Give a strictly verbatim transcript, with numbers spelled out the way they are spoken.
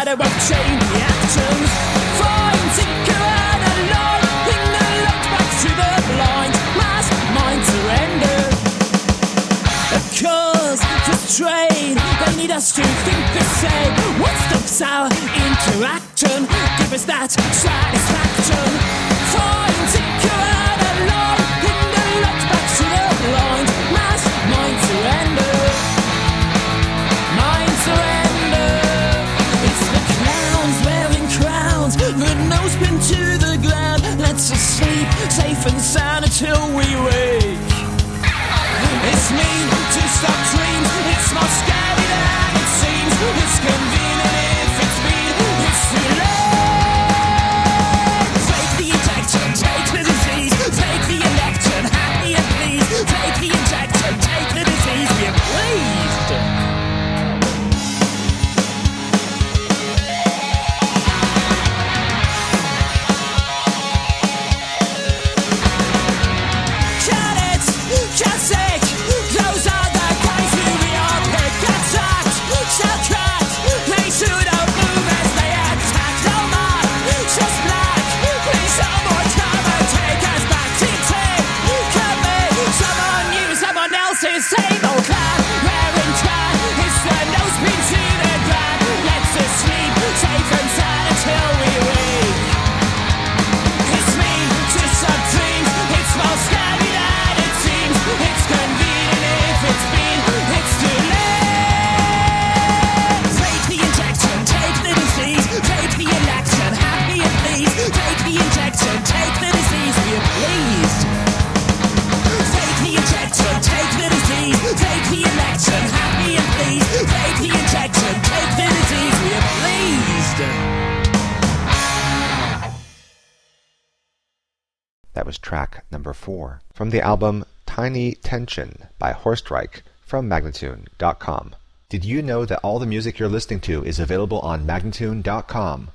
shadow of chain reactions. Find tinker and align, bring the light back to the blind. Mass mind surrender. Cause frustrated, they need us to think the same. What stops our interaction? Give us that satisfaction. Find tinker and align, bring the light back to the blind. Mass mind surrender. Mind surrender. It's the clowns wearing crowns, the nose pinned to the ground. Let's us sleep safe and sound until we wake. It's mean to stop dreams. It's more scary than it seems. It's convenient if it's mean. It's too late. Take the injection, take the disease. Take the election, happy and pleased. Take the injection, take the disease. Be pleased. Cut it, cut it. Those are the guys who we all pick. Attacked, shall crack. They shoot up move as they attack. No more, just black. Please some more cover. Take us back to take. Come in, someone new, someone else's same old clan. Wearing tan, it's the nose pin to the ground. Let's us sleep safe and sound until we wake. It's mean to some dreams. It's more scary than it seems. It's convenient if it's been. It's too late. Take the injection, take the disease. Take the election, happy and pleased. Take the injection, take the disease. Be pleased. Take the injection, take the disease. Take the election, happy and pleased. Take the injection, take the disease. Be pleased. That was track number four from the album Tiny Tension by Horstrike from Magnatune dot com. Did you know that all the music you're listening to is available on Magnatune dot com?